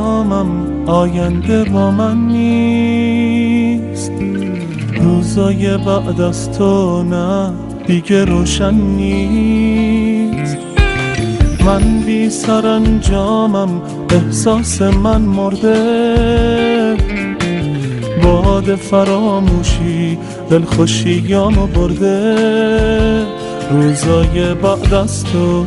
انجامم آینده با من نیست. روزای بعد از تو نه دیگه روشن نیست. من بی سرانجامم احساس من مرده. باد فراموشی دلخوشیامو برده. روزای بعد از تو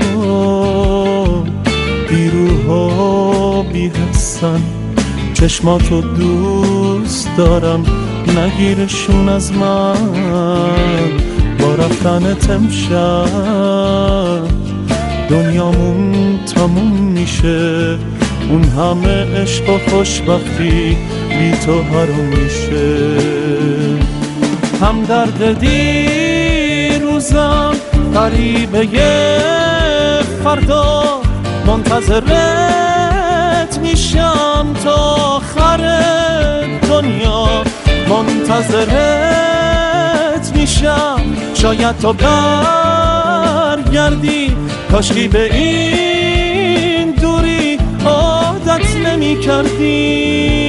بی روح و بی حسن. چشماتو دوست دارم نگیرشون از من. با رفتنت امشب دنیامون تموم میشه. اون همه عشق و خوشبختی بی تو حروم میشه. هم درد دیروزم قریبه فردا. منتظرت میشم تا آخر دنیا. منتظرت میشم شاید تو برگردی. کاشکی به این دوری عادت نمی کردی.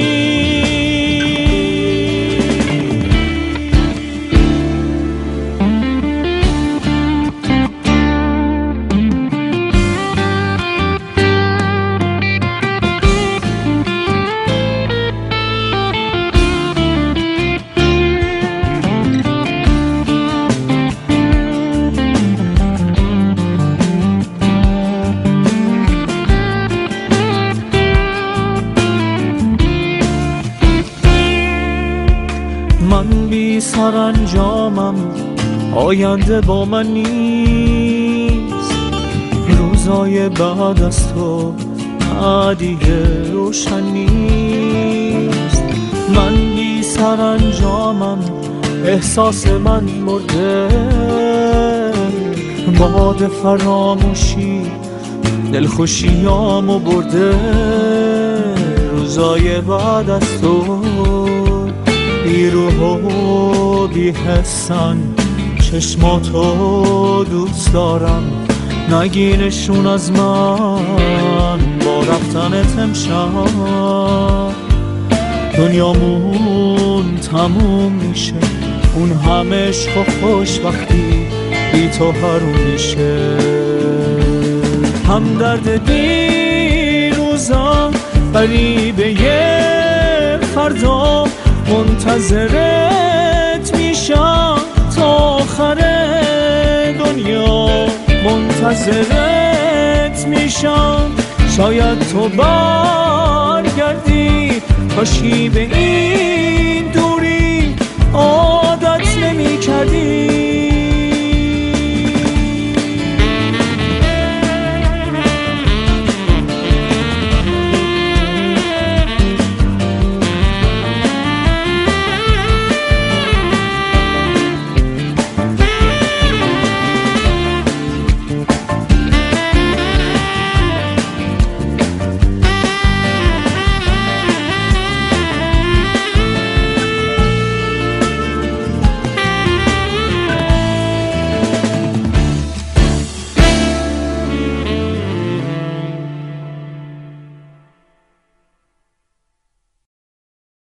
من بی سرانجامم آینده با من نیست. روزای بعد از تو دیگه روشن نیست. من بی سرانجامم احساس من مرده. باد فراموشی دلخوشیامو برده. روزای بعد از تو بی روح و بی حسن. چشماتو دوست دارم نگیرشون از من. با رفتنت امشب دنیامون تموم میشه. اون همه عشق و خوشبختی بی تو حروم میشه. هم درد دیروزم قریبه فردا. منتظرت میشم تا آخر دنیا. منتظرت میشم شاید تو برگردی. کاشکی به این